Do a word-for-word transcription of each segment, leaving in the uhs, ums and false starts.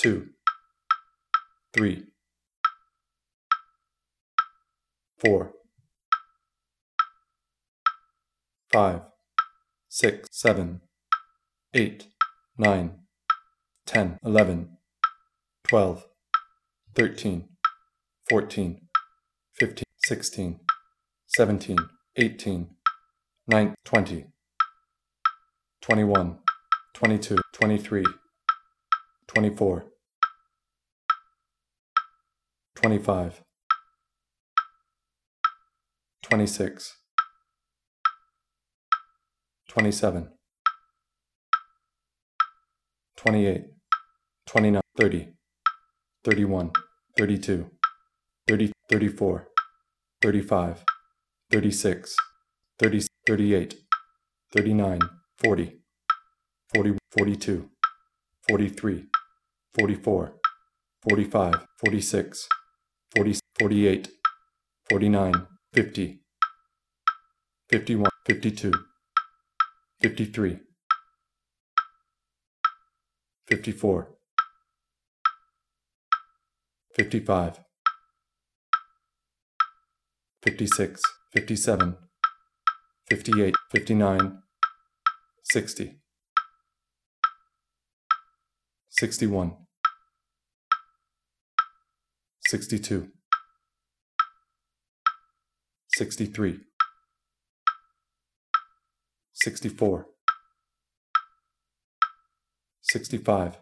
two, three, four, five, six, seven, eight, nine, ten, eleven, twelve, thirteen, fourteen, fifteen, sixteen, seventeen, eighteen, nineteen, twenty, twenty-one, twenty-two, twenty-three, twenty-four, twenty-five, twenty-six, twenty-seven, twenty-eight, twenty-nine, thirty, thirty-one, thirty-two, thirty, thirty-four, thirty-five, thirty-six, thirty, thirty-eight, thirty-nine, forty, forty, forty-two, forty-three, forty-four, forty-five, forty-six, forty, forty-eight, forty-nine, fifty, fifty-one, fifty-two, fifty-three, fifty-four, fifty-five, fifty-six, fifty-seven, fifty-eight, fifty-nine, sixty, sixty-one, sixty-two, sixty-three, sixty-four, sixty-five,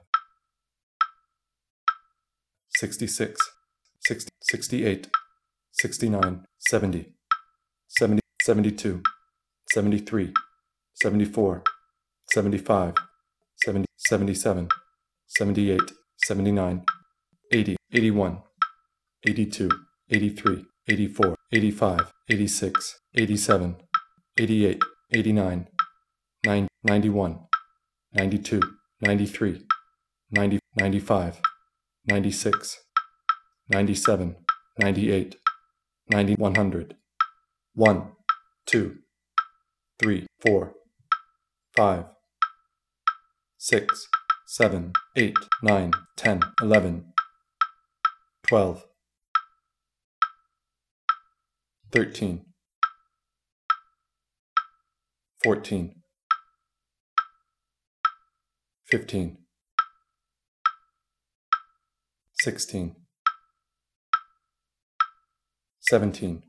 sixty-six, sixty, sixty-eight, sixty-nine, seventy, seventy, seventy-two, seventy-three, seventy-four, seventy-five, seventy, seventy-seven, seventy-eight, seventy-nine, eighty, eighty-one, eighty-two, eighty-three, eighty-four, eighty-five, eighty-six, eighty-seven, eighty-eight, eighty-nine, ninety, ninety-one, ninety-two, ninety-three, ninety, ninety-five, ninety-six, ninety-seven, ninety-eight, ninety, one hundred, one, two, three, four, five, six, seven, eight, nine, ten, eleven, twelve, thirteen, fourteen, fifteen, sixteen, seventeen,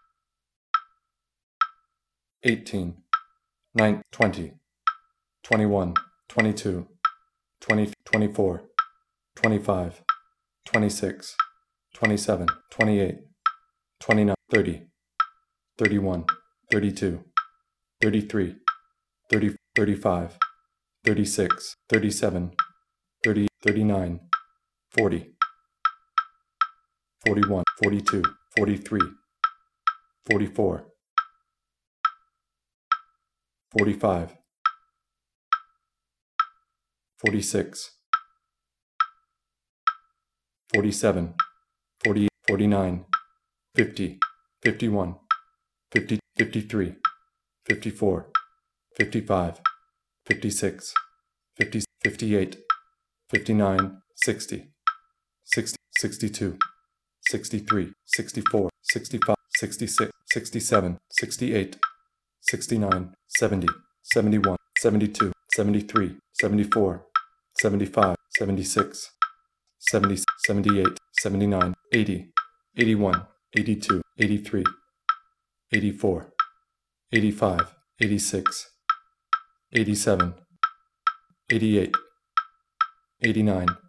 eighteen, nineteen, twenty, twenty-one, twenty-two, twenty, twenty-four, twenty-five, twenty-six, twenty-seven, twenty-eight, twenty-nine, thirty, thirty-one, thirty-two, thirty-three, thirty, thirty-five, thirty-six, thirty-seven, thirty, thirty-nine, forty, forty-one, forty-two, forty-three, forty-four, forty-five, forty-six, forty-seven, forty-eight, forty-nine, fifty, fifty-one, fifty, fifty-three, fifty-four, fifty-five, fifty-six, fifty, fifty-eight, fifty-nine, sixty, sixty, sixty-two, sixty-three, sixty-four, sixty-five, sixty-six, sixty-seven, sixty-eight, sixty-nine, seventy, seventy-one, seventy-two, seventy-three, seventy-four, seventy-five, seventy-six, seventy, seventy-eight, seventy-nine, eighty, eighty-one, eighty-two, eighty-three, eighty-four, eighty-five, eighty-six, eighty-seven, eighty-eight, eighty-nine,